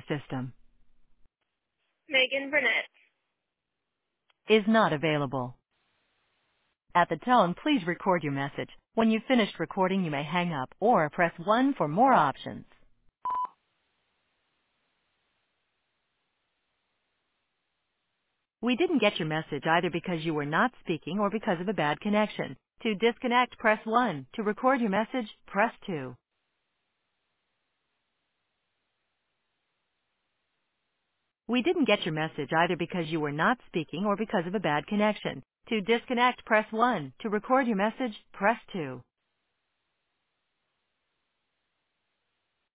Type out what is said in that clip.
system. Megan Burnett. Is not available. At the tone, please record your message. When you've finished recording, you may hang up or press 1 for more options. We didn't get your message either because you were not speaking or because of a bad connection. To disconnect, press 1. To record your message, press 2. We didn't get your message either because you were not speaking or because of a bad connection. To disconnect, press 1. To record your message, press 2.